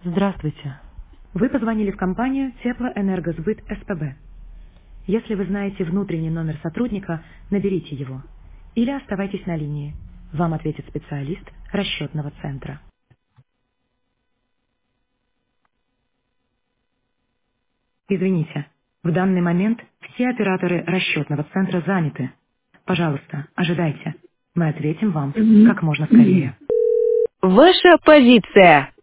Здравствуйте. Вы позвонили в компанию Теплоэнергосбыт СПБ. Если вы знаете внутренний номер сотрудника, наберите его. Или оставайтесь на линии. Вам ответит специалист расчетного центра. Извините, в данный момент все операторы расчетного центра заняты. Пожалуйста, ожидайте. Мы ответим вам как можно скорее. Ваша позиция.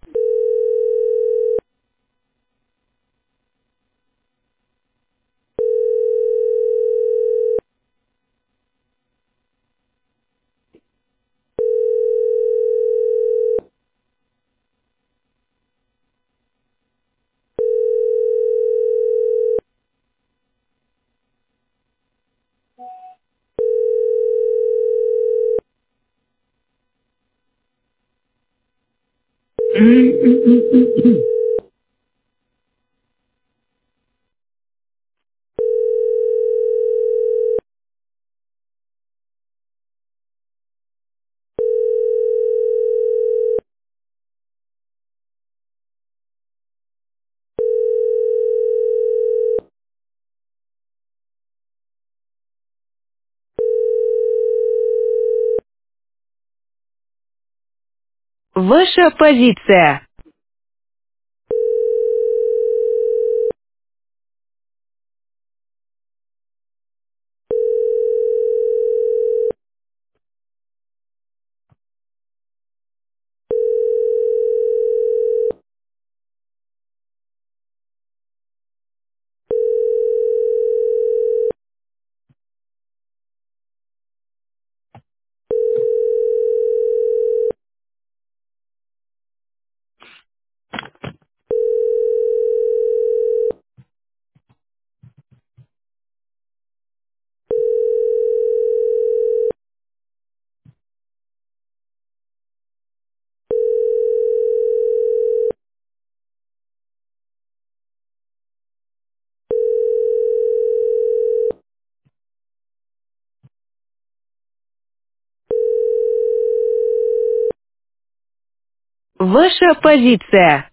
Ваша позиция. Ваша позиция.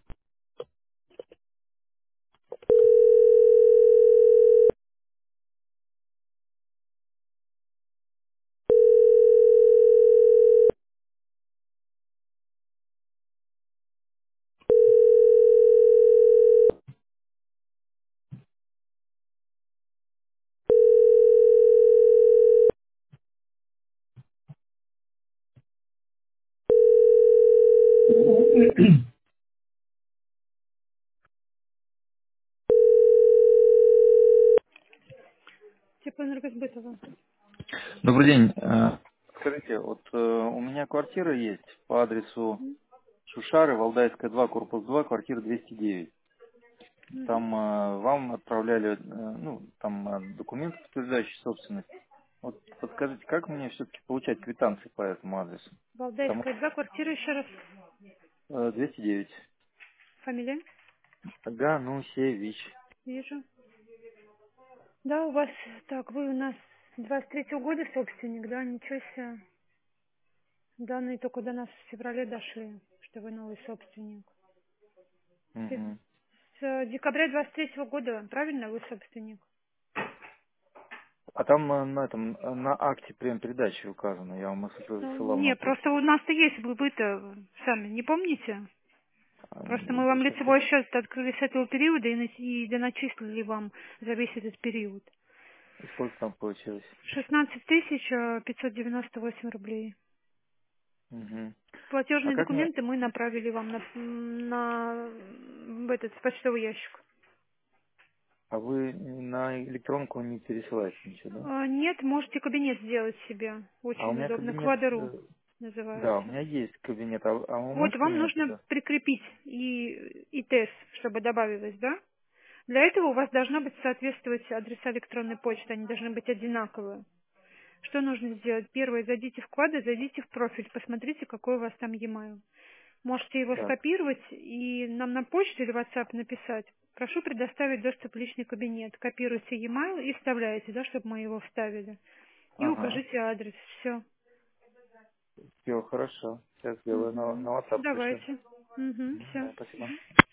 Теплоэнергосбытова. Добрый день. Скажите, вот у меня квартира есть по адресу Шушары, Валдайская, 2, корпус 2, квартира 209. Там вам отправляли документы, подтверждающие собственность. Вот подскажите, как мне все-таки получать квитанции по этому адресу? Потому Валдайская, 2, квартира, еще раз. что 209. Фамилия? Ганусевич. Вижу. Да, у вас, так, вы у нас 23-го года собственник, да, ничего себе. Данные только до нас в феврале дошли, что вы новый собственник. Мгм. С декабря 23-го года, правильно, вы собственник? А там на акте прием передачи указано, я вам Ну, ссылал на не, почту. просто у нас-то есть, вы-то сами не помните? Просто мы вам Сейчас. лицевой счет открыли с этого периода и доначислили вам за весь этот период. И сколько там получилось? 16 тысяч 598 рублей. Мгм. А Платежные как мне... документы мы направили вам в этот в почтовый ящик. А вы на электронку не пересылаете ничего, да? Нет, можете кабинет сделать себе. А у Очень меня удобно. кабинет... Квадру Да, у называется. меня есть кабинет. А у Вот мой вам кабинет нужно это... прикрепить и тест, чтобы добавилось, да? Для этого у вас должно быть соответствовать адреса электронной почты, они должны быть одинаковые. Что нужно сделать? Первое, зайдите в квадры, зайдите в профиль, посмотрите, какой у вас там e-mail. Можете его Так. скопировать и нам на почту или WhatsApp написать. Прошу предоставить доступ в личный кабинет. Копируйте e-mail и вставляете, да, чтобы мы его вставили. И Ага. укажите адрес. Все. Все, хорошо. Сейчас сделаю. На WhatsApp пришлю. Давайте. Угу, все. Да, спасибо.